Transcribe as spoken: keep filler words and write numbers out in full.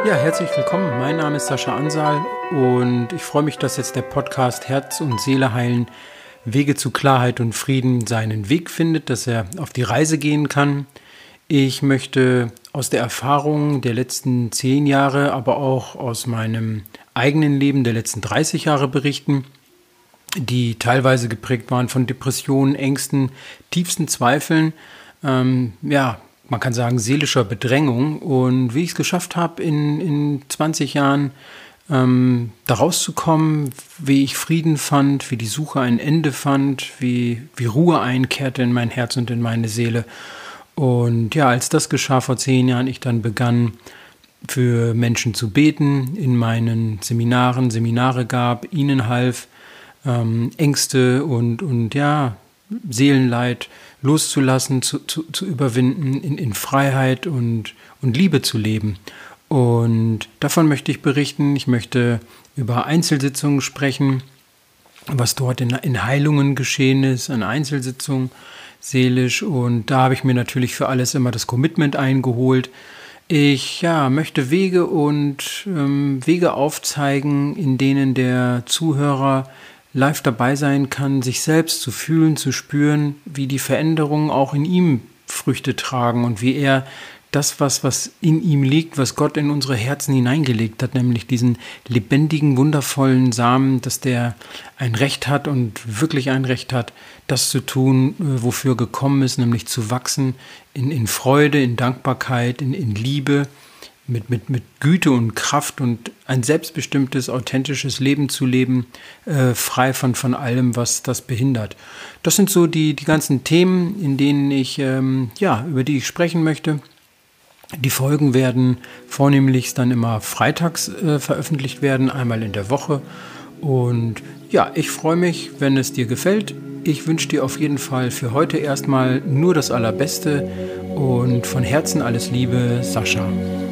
Ja, herzlich willkommen. Mein Name ist Sascha Ansal und ich freue mich, dass jetzt der Podcast Herz und Seele heilen, Wege zu Klarheit und Frieden seinen Weg findet, dass er auf die Reise gehen kann. Ich möchte aus der Erfahrung der letzten zehn Jahre, aber auch aus meinem eigenen Leben der letzten dreißig Jahre berichten, die teilweise geprägt waren von Depressionen, Ängsten, tiefsten Zweifeln, ähm, ja, man kann sagen, seelischer Bedrängung, und wie ich es geschafft habe, in, in zwanzig Jahren ähm, da rauszukommen, wie ich Frieden fand, wie die Suche ein Ende fand, wie, wie Ruhe einkehrte in mein Herz und in meine Seele. Und ja, als das geschah vor zehn Jahren, ich dann begann, für Menschen zu beten, in meinen Seminaren Seminare gab, ihnen half, ähm, Ängste und, und ja, Seelenleid loszulassen, zu, zu, zu überwinden, in, in Freiheit und, und Liebe zu leben. Und davon möchte ich berichten. Ich möchte über Einzelsitzungen sprechen, was dort in, in Heilungen geschehen ist, an Einzelsitzungen seelisch. Und da habe ich mir natürlich für alles immer das Commitment eingeholt. Ich ja, möchte Wege und ähm, Wege aufzeigen, in denen der Zuhörer live dabei sein kann, sich selbst zu fühlen, zu spüren, wie die Veränderungen auch in ihm Früchte tragen und wie er das, was, was in ihm liegt, was Gott in unsere Herzen hineingelegt hat, nämlich diesen lebendigen, wundervollen Samen, dass der ein Recht hat und wirklich ein Recht hat, das zu tun, wofür er gekommen ist, nämlich zu wachsen in, in Freude, in Dankbarkeit, in, in Liebe, Mit, mit, mit Güte und Kraft und ein selbstbestimmtes, authentisches Leben zu leben, äh, frei von, von allem, was das behindert. Das sind so die, die ganzen Themen, in denen ich, ähm, ja, über die ich sprechen möchte. Die Folgen werden vornehmlich dann immer freitags äh, veröffentlicht werden, einmal in der Woche. Und ja, ich freue mich, wenn es dir gefällt. Ich wünsche dir auf jeden Fall für heute erstmal nur das Allerbeste und von Herzen alles Liebe, Sascha.